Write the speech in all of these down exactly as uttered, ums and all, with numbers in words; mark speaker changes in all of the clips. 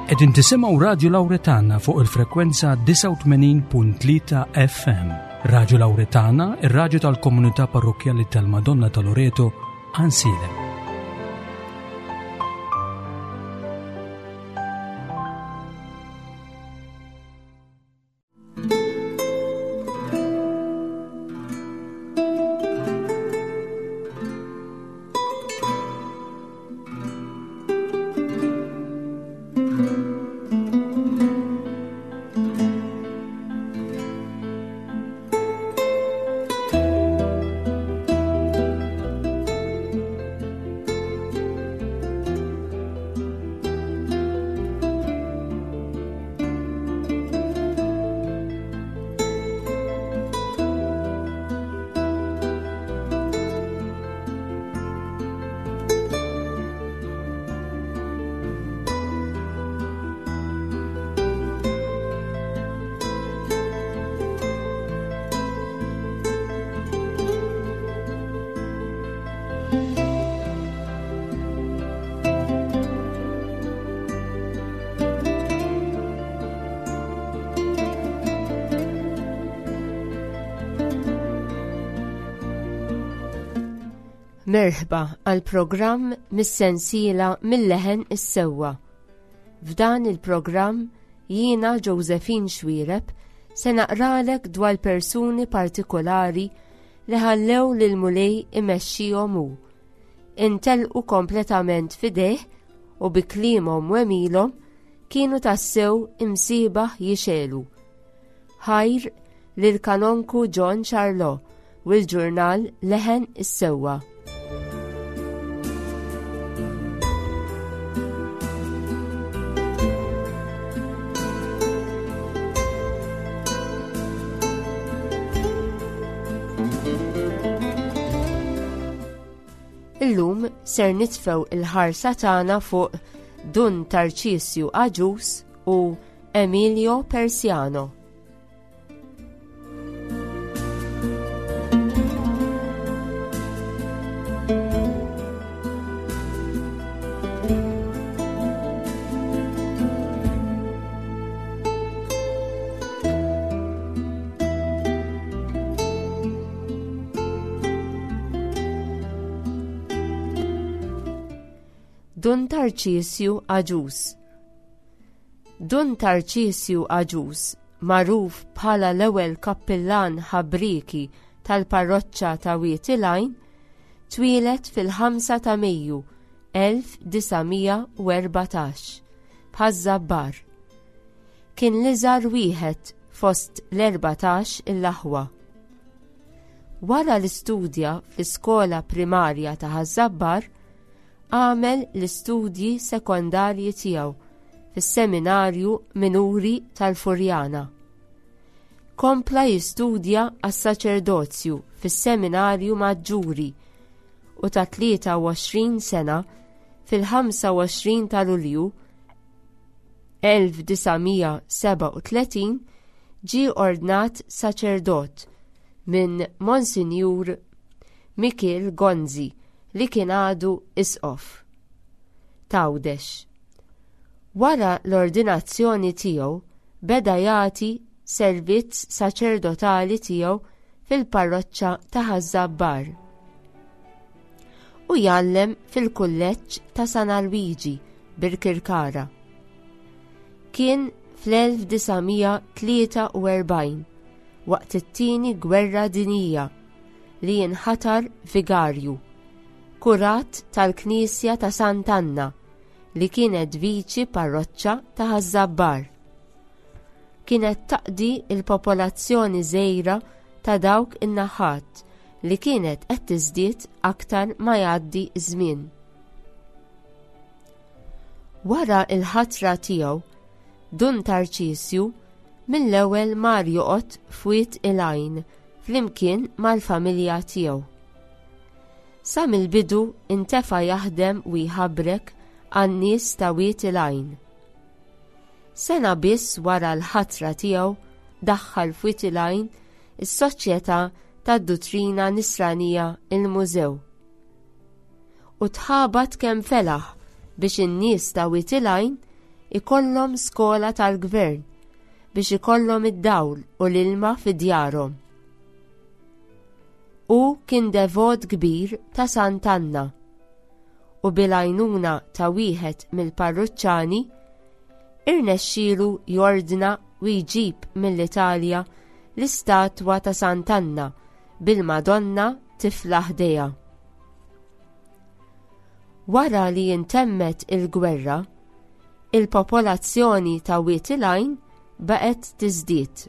Speaker 1: Qegħdin tisimgħu Radio Lawretana fuq il-frekwenza tisa' u tmenin punt tlieta F M. Radio Lawretana, ir-radju tal-Komunità Parrokjali tal-Madonna ta' Loreto, Ansilem.
Speaker 2: Merħba għal programm mis-sensiela mill-leħen is-sewwa. F'dan il-programm jiena Josephine Xwireb se naqralek dwar persuni partikolari li ħallew lil Mulej imexxihom hu. Intelqu kompletament fideh u bi kliemhom u emilhom kienu tassew imsiebaħ jixelu. Ħajr lil Kanonku John Charlot u l-ġurnal Leħen is-sewwa. Illum ser nitfew il-ħarsa tagħna fuq Dun Tarcisio Aġus u Emilio Persiano. Dun Tarcisio Aġus. Dun Tarcisio Aġus, magħruf bħala l-ewwel kappillan ħabriki tal-parroċċa ta' Wietilajn, twilet fil-ħamsa ta' Mejju elf disgħamija u erbatax bħaż-Żabbar. Kien l-iżgħar wieħed fost l-erbatax il-Laħwa. Wara l-istudja fl-iskola primarja ta' Ħaż-Żabbar, għamel l-istudji sekondarji tiegħu fis-seminarju minuri tal-Furjana. Kompla jistudja għas-saċerdozju fis-seminarju Maġġuri u ta' tlieta u għoxrin sena fil-ħamsa u għoxrin ta' Lulju elf disgħamija seba' u tletin ġie ordnat saċerdot minn Monsinjur Mikiel Gonzi li kien għadu isqof. Tawdex. Wara l-ordinazzjoni tiegħu beda jagħti servizz saċerdotali tiegħu fil-parroċċa ta' Ħaż-Żabbar. U jgħallem fil-kulleġġ ta' San Alwigi bir-Kirkara. Kien fl-elf disgħamija tlieta u erbgħin waqt it-tieni gwerra dinjija li jinħatar vigarju, kurat tal-Knisja ta' Sant'Anna li kienet viċi parroċċa ta' Ħaż-Żabbar. Kienet taqdi il-popolazzjoni żgħira ta' dawk in-naħat li kienet qed tiżdied aktar ma jgħaddi żmien. Wara il-ħatra tiegħu, Dun Tarcisio mill-ewwel mar joqgħod f'Wietilajn flimkien mal-familja tiegħu. Sa mill-bidu intefa' jaħdem u jħabbrek għan-nies ta' Wietilajn. Sena biss wara l-ħatra tiegħu daħħal f'Wietilajn is-Soċjetà tad-Duttrina Nisranija il-Mużew. U tħabat kemm felaħ biex in-nies ta' Wietilajn ikollhom skola tal-gvern biex ikollhom id-dawl u l-ilma fid-djarhom. U kien devot kbir ta' Sant'Anna u bil-għajnuna ta' wieħed mill-parruċċani irnexxielu jordna u jġib mill-Italja l-istatwa ta' Sant'Anna bil-Madonna tifla ħdejha. Wara li intemmet il-gwerra, il-popolazzjoni ta' Wietilajn baqet tiżdied.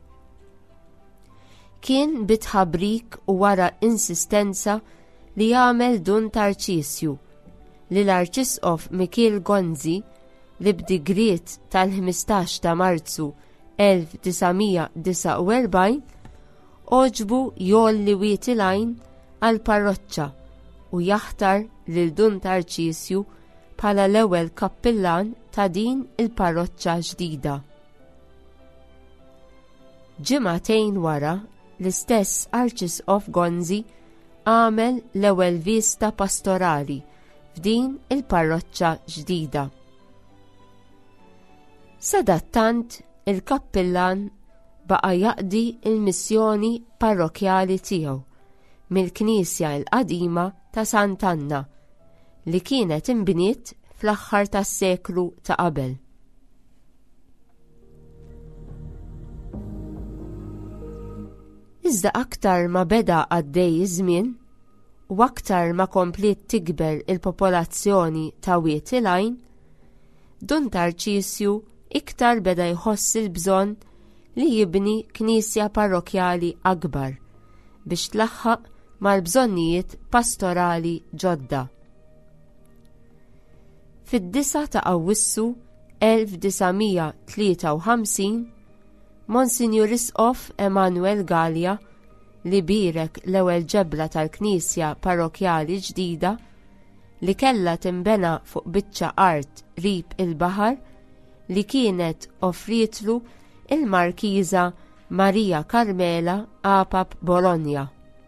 Speaker 2: Kien bitħabrik u wara insistenza li jagħmel Dun Tarċisju li l-Arċisqof Mikiel Gonzi li b'digriet tal-ħmistax ta' Marzu elf tisamija disa u erbgħin oġbu jolli Wietilajn għal parroċċa u jaħtar lil Dun Tarċisju bħala l-ewwel kappillan ta' din il-parroċċa ġdida. Ġimagħtejn wara, l-istess Arċisqof Gonzi għamel l-ewwel vista pastorali f'din il-parroċċa ġdida. Sadattant il-kappillan baqa' jaqdi il-missjoni parrokjali tiegħu mill-Knisja l-qadima ta' Sant'Anna li kienet inbniet fl-aħħar tas-seklu ta' qabel. Iżda aktar ma beda għaddej iż-żmien u aktar ma kompliet tikber il-popolazzjoni ta' Wietilajn, Dun Tarċisju iktar beda jħoss il-bżonn li jibni knisja parrokjali akbar biex tlaħħaq mal-bżonnijiet pastorali ġodda. Fid-disa ta' Awwissu elf tisamija tlieta u ħamsin, Monsignor Isqof Emanuel Gallia li birek l-ewwel ġebla tal-Knisja parrokjali ġdida li kellha timbena fuq biċċa art rib il-baħar li kienet offritlu il-Markiża Marija Karmela Apap Bologna.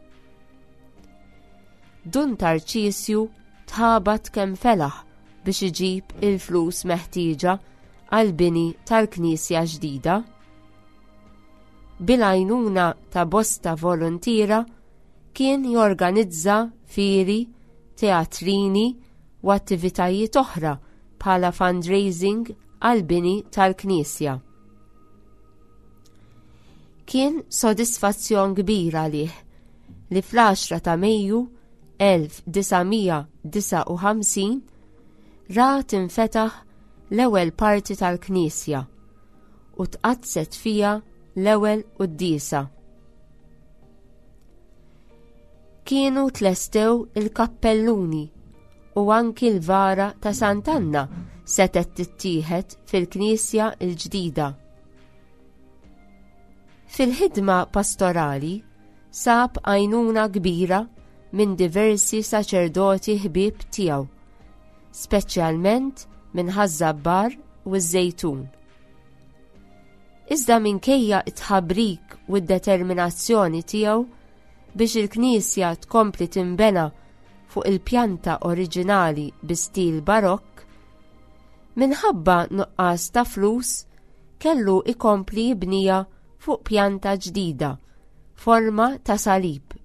Speaker 2: Dun Tarċisju tħabat kemm felaħ biex iġib il-flus meħtieġa għal bini tal-Knisja ġdida. Bil-għajnuna ta' bosta volontira kien jorganizza firi, teatrini u attivitajiet oħra bħala fundraising għal bini tal-Knisja. Kien sodisfazzjon kbira lih li fl-għaxra ta' Mejju elf tisamija disa u ħamsin ra tinfetaħ l-ewwel parti tal-Knisja u tqazzet fija l-ewwel qudiesa. Kienu tlestew il-kappelluni u anki l-vara ta' Sant'Anna setet tittieħed fil-Knisja l-ġdida. Fil-ħidma pastorali sab għajnuna kbira minn diversi saċerdoti ħbieb tiegħu, speċjalment minn Ħażabbar u ż-Żejtun. Iżda minkejja t-tħabbrik u d-determinazzjoni tiegħu biex il-Knisja tkompli tinbena fuq il-pjanta oriġinali bi stil barokk, minħabba nuqqas ta' flus kellu ikompli jibnija fuq pjanta ġdida, forma ta' salib.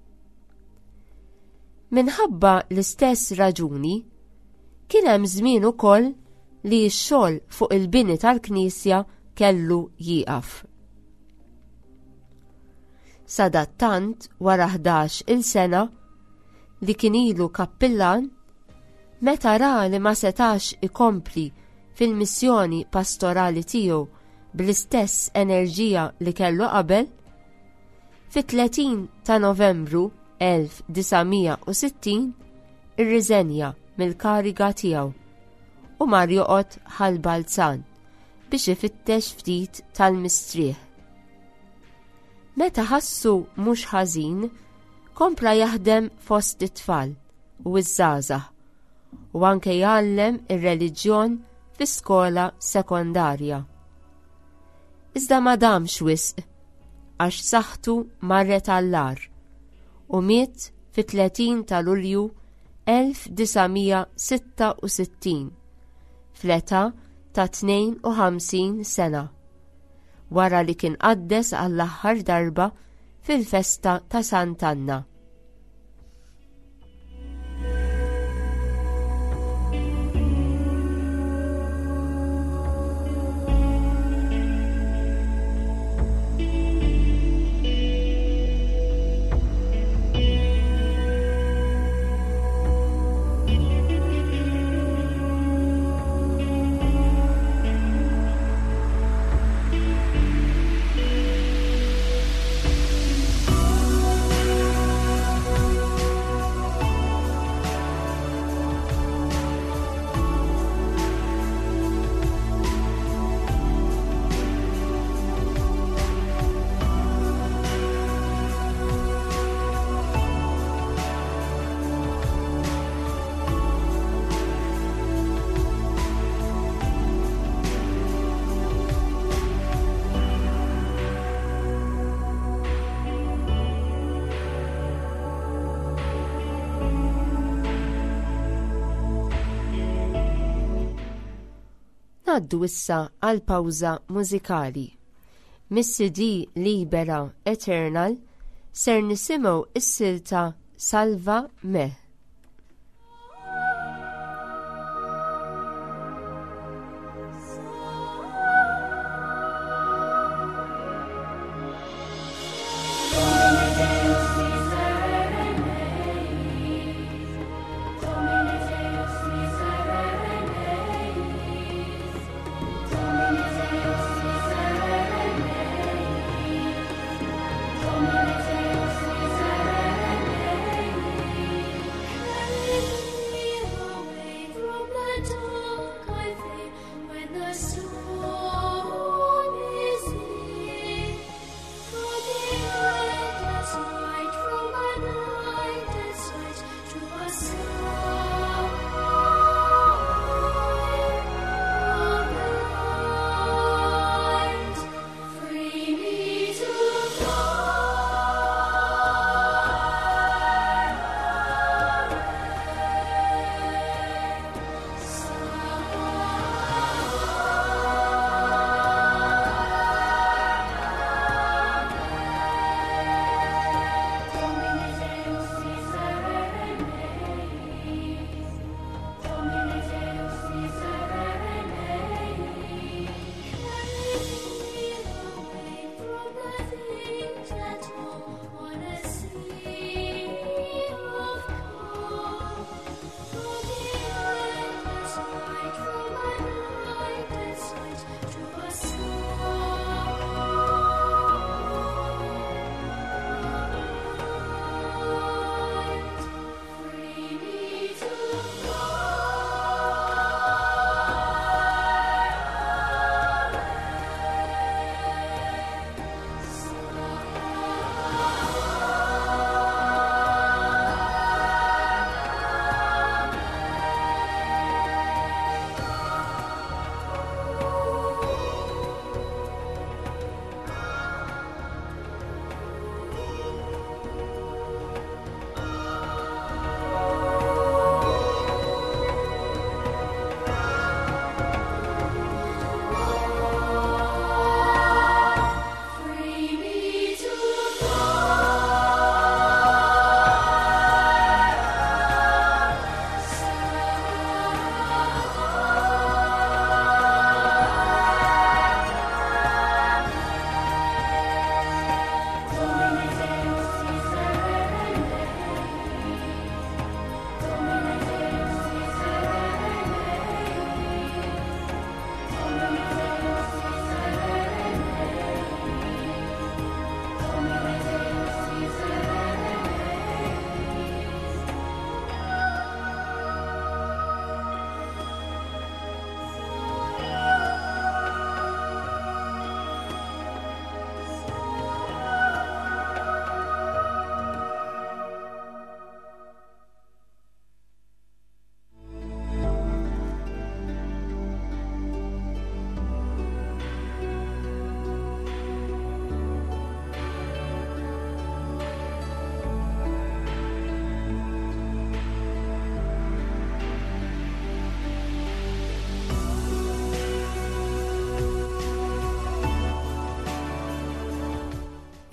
Speaker 2: Minħabba l-istess raġuni, kien hemm żmien ukoll li x-xogħol fuq il-bini tal-Knisja kellu jieqaf. Sadattant wara ħdax il-sena li kien ilu kappillan, meta ra li ma setax ikompli fil-missjoni pastorali tiegħu bl-istess enerġija li kellu qabel, fit-tletin ta' Novembru elf tisamija u sittin irriżenja mill-kariga tiegħu u mar joqgħod ħal-Balzan biex ifittex ftit tal-mistrieħ. Meta ħassu mhux ħażin, kompla jaħdem fost it-tfal u iż-żgħażagħ u anke jgħallem ir-reliġjon fi-skola sekondarja. Iżda ma damx wisq għax saħħtu marret għall-ar u miet fit-tletin ta' Lulju elf tisamija sitta u sittin fl-età ta' tnejn u ħamsin sena, wara li kien qaddes għall-aħħar darba fil-festa ta' Sant'Anna. Ngħaddu issa għal pawża mużikali. Mis-C D Libera Eternal ser nisimgħu is-silta Salva Me.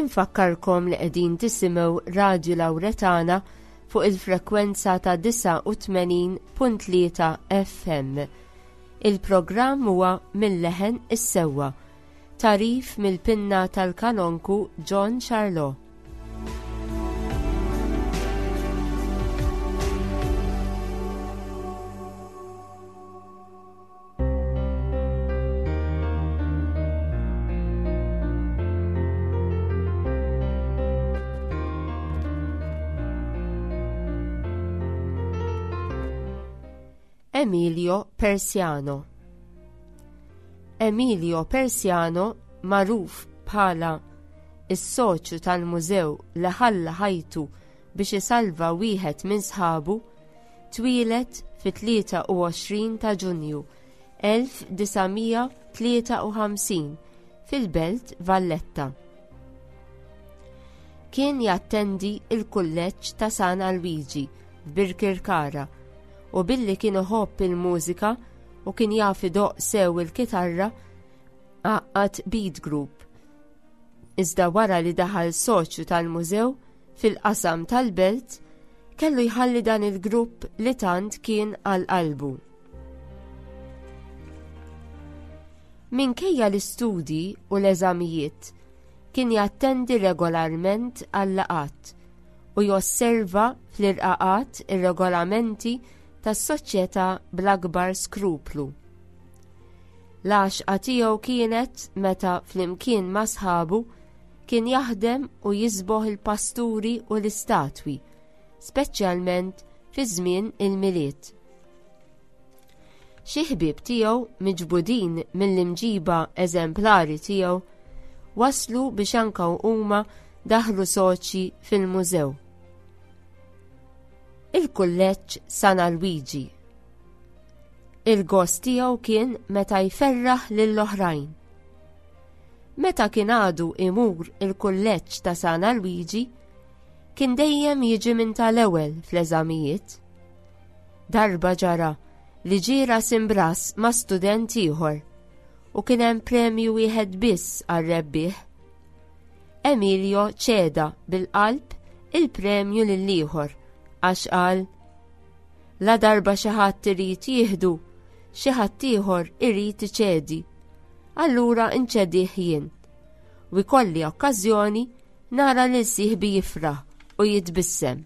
Speaker 2: Infakkarkom li qegħdin tisimgħu Radju Lawretana fuq il-frekwenza ta' disa' u tmenin punt tlieta F M. Il-programm huwa mill-leħen is-sewwa, tarif mill-pinna tal-kanonku John Charlot. Emilio Persiano. Emilio Persiano, magħruf bħala is-soċju tal-mużew li ħalla ħajtu biex isalva wieħed minn sħabu, twieled fit-tlieta u għoxrin ta' Ġunju elf disgħomija tlieta u ħamsin fil-Belt Valletta. Kien jattendi il-kulleġġ ta' San Luigi f'Birkirkara u billi kien iħobb il-mużika u kien jaf idoq sew il-kitarra għaqqad beat group. Iżda wara li daħal soċju tal-mużew fil-qasam tal-belt, kellu jħalli dan il-grupp li tant kien għal qalbu. Minkejja l-istudji u l-eżamijiet, kien jattendi regolarment għall-laqat u josserva fl-irqaqat ir-regolamenti tas-soċjetà bl-akbar skruplu. L-għaxqa tiegħu kienet meta flimkien ma' sħabu kien jaħdem u jisboħ il-pasturi u l-istatwi, speċjalment fi żmien il-miliet. Xi ħbieb tiegħu miġbudin mill-imġiba eżemplari tiegħu waslu biex anke huma daħlu soċji fil-mużew. Il-kulleġġ San Luigi. Il-gost tiegħu kien meta jferraħ lill-oħrajn. Meta kien għadu imur il-kulleġġ ta' San Luigi, kien dejjem jiġi minn tal-ewwel fl-eżamijiet. Darba ġara li ġie simbras ma' student ieħor u kien hemm premju wieħed biss għar-rebbieħ. Emilio ċeda bil-qalb il-premju lill-ieħor għax qal, la darba xi ħadd irid jieħdu, xi ħadd ieħor irid iċedi. Allura inċedih jien u jkolli okkażjoni nara lil sieħbi jifraħ u jitbissem.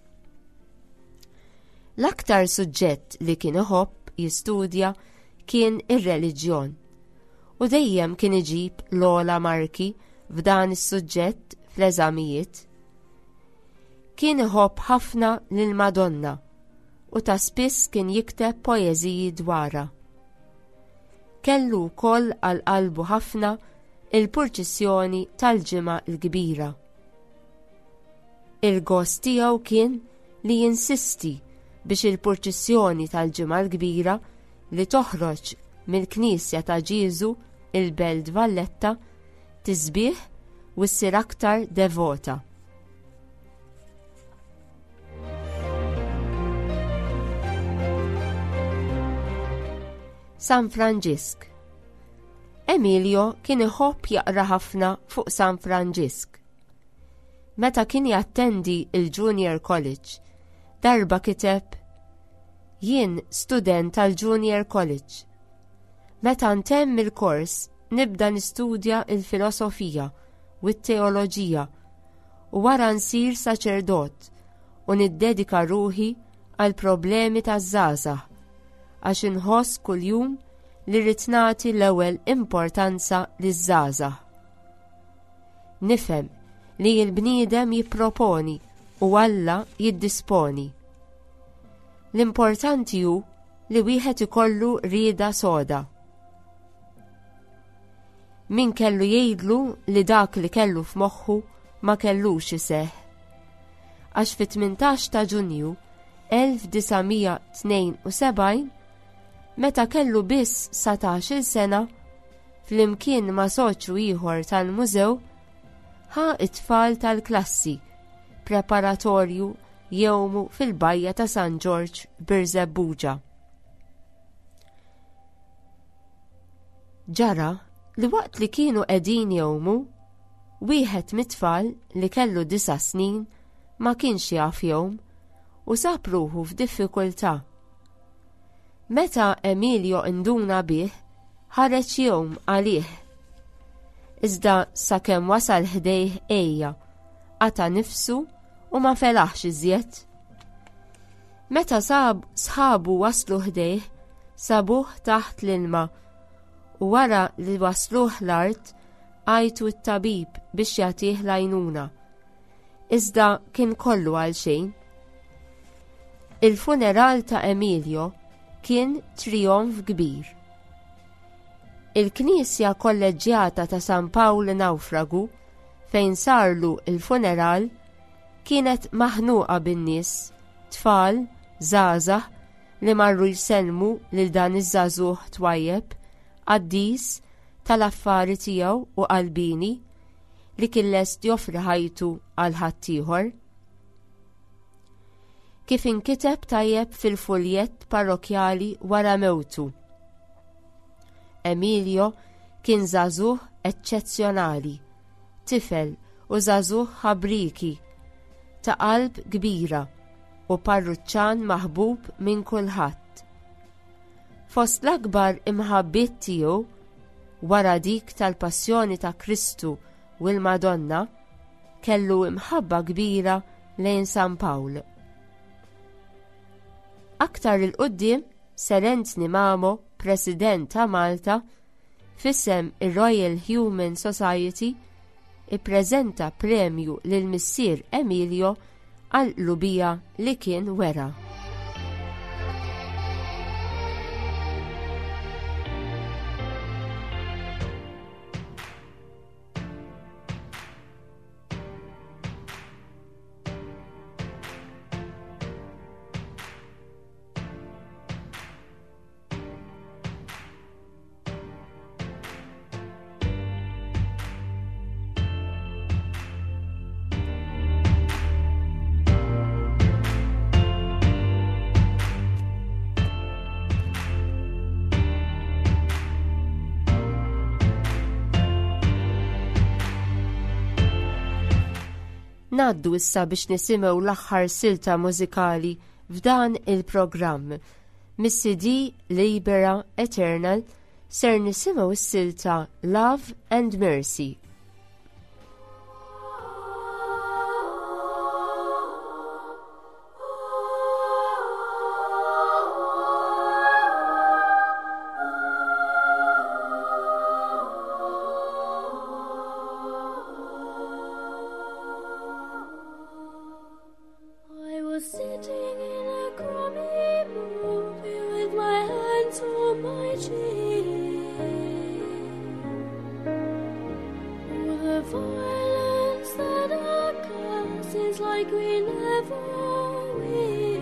Speaker 2: L-aktar suġġett li kien iħobb jistudja kien ir-reliġjon u dejjem kien iġib l-ogħla marki f'dan is-suġġett fl-eżamijiet. Kien iħobb ħafna lill-Madonna u ta' spiss kien jikteb poeżiji dwarha. Kellu wkoll għal qalbu ħafna il-purċissjoni tal-ġimgħa l-kbira. Il-gost tiegħu kien li jinsisti biex il-purċissjoni tal-ġimgħa l-kbira li toħroġ mill-Knisja ta' Ġiesu il-Belt Valletta tisbih u ssir aktar devota. San Franġisk. Emilio kien iħobb jaqra ħafna fuq San Franġisk. Meta kien jattendi il-Junior College, darba kiteb, jien student tal-Junior College. Meta ntemm il-kors, nibda nistudja il-filosofija u t-teoloġija u wara nsir saċerdot u niddedika ruħi għal problemi taż-żgħażagħ għax inħoss kuljum li rrid nagħti l-ewwel importanza liż-żgħażagħ. Nifhem li l-bniedem jipproponi u Alla jiddisponi. L-importanti hu li wieħed ikollu rieda soda. Min kellu jgħidlu li dak li kellu f'moħħu ma kellux iseħħ. Għax fit-tmintax ta' Ġunju elf disgħomija tnejn u sebgħin, meta kellu biss satax-il sena, flimkien ma' soċju ieħor tal-mużew, ħa it-tfal tal-klassi preparatorju jewmu fil-bajja ta' San George b'Irzebbuġa. Ġara li waqt li kienu qegħdin jewmu, wieħed mit-tfal li kellu disa' snin ma kienx jaf jom u sab ruħu f'diffikultà. Meta Emilio induna bih, ħareġ jom għalih. Iżda sakemm wasal ħdejh ejja, għata nifsu u ma felaħx iżjed. Meta sab sħabu waslu ħdejh, sabuh taħt l-ilma u wara li wasluh l-art għajtu t-tabib biex jagħtih l-għajnuna. Iżda kien kollu għal xejn. Il-funeral ta' Emilio kien trionf kbir. Il-Knisja Kolleġjata ta' San Pawl Nawfragu, fejn sarlu il-funeral, kienet maħnuqa bin-nies, tfal, żgħażagħ li marru jsellmu lil dan iż-żagħżugħ twajjeb, qaddis tal-affari tiegħu u qalbini li kien lest joffri ħajtu għal ħaddieħor. Kif inkiteb tajjeb fil-fuljett parrokjali wara mewtu. Emilio kien żagħżugħ eċċezzjonali, tifel u żagħżugħ ħabriki, ta' qalb kbira u parruċċan maħbub minn kulħadd. Fost l-akbar imħabbiet tiegħu wara dik tal-passjoni ta' Kristu u l-Madonna, kellu imħabba kbira lejn San Pawl. Aktar il-qoddim, Serenzni Mamo, President ta' Malta, fissem il-Royal Human Society, ippreżenta premju lil missier Emilio għal lubija li kien wera. Naddu issa biex nisimgħu l-aħħar silta mużikali f'dan il-programm. Mis-C D Libera Eternal ser nisimgħu s-silta Love and Mercy.
Speaker 3: Sitting in a crummy movie with my hands on my cheek. Oh, the violence that occurs is like we never will.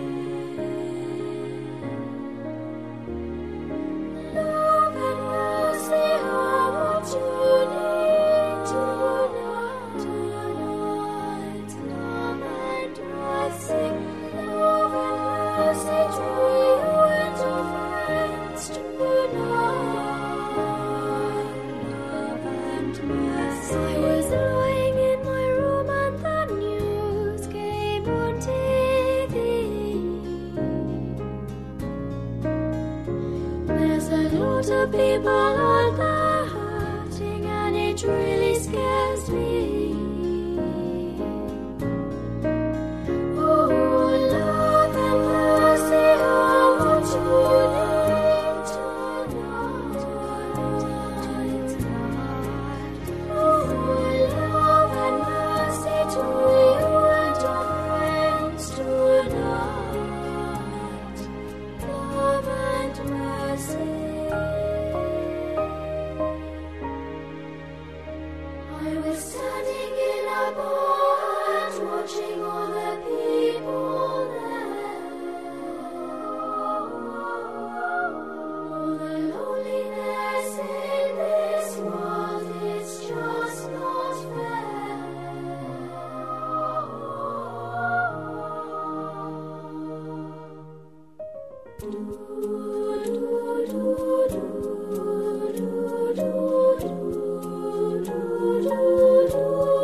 Speaker 3: Love and mercy are what you need tonight. Tonight, love and mercy. People out there hurting and it really scares me. Oh, love and mercy are what you need tonight. Oh, love and mercy to you and your friends tonight. Love and mercy. Standing in a bar and watching all the people there. Oh, the loneliness in this world is just not fair. Do, do, do, do, do, do, do, do.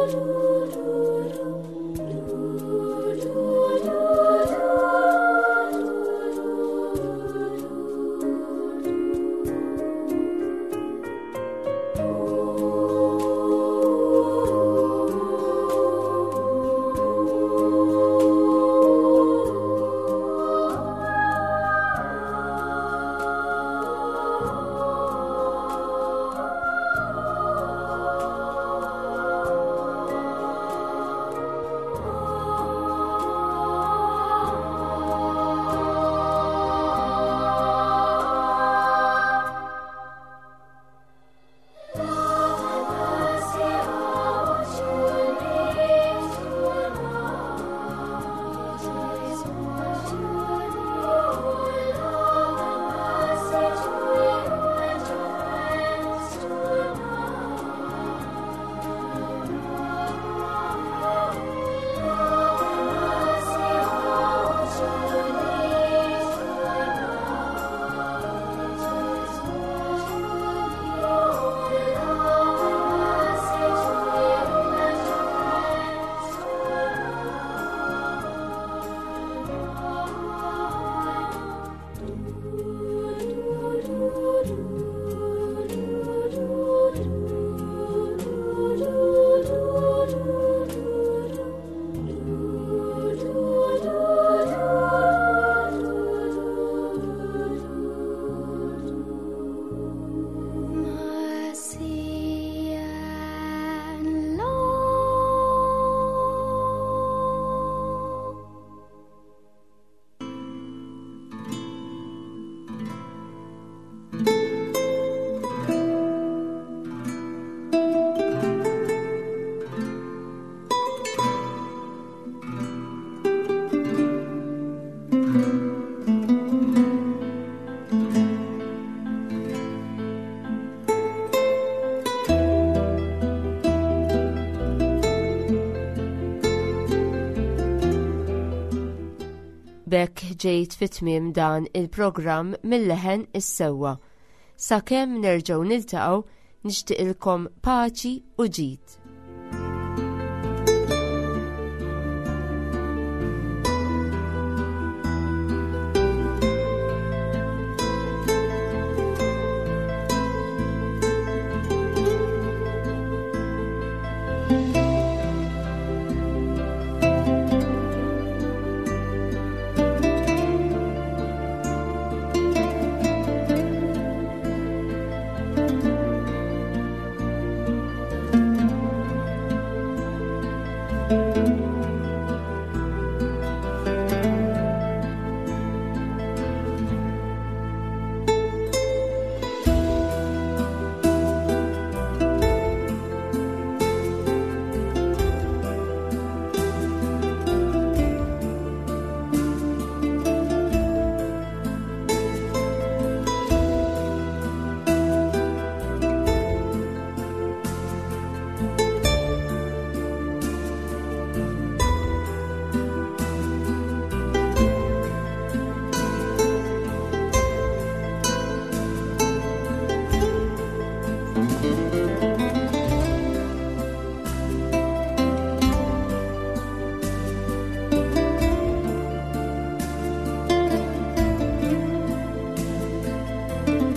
Speaker 2: ġejt fit-tmiem dan il-programm mill-leħen is-sewwa. Sakemm nerġgħu niltaqgħu nixtieqilkom paċi u ġid.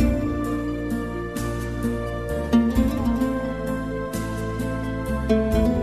Speaker 3: Thank you.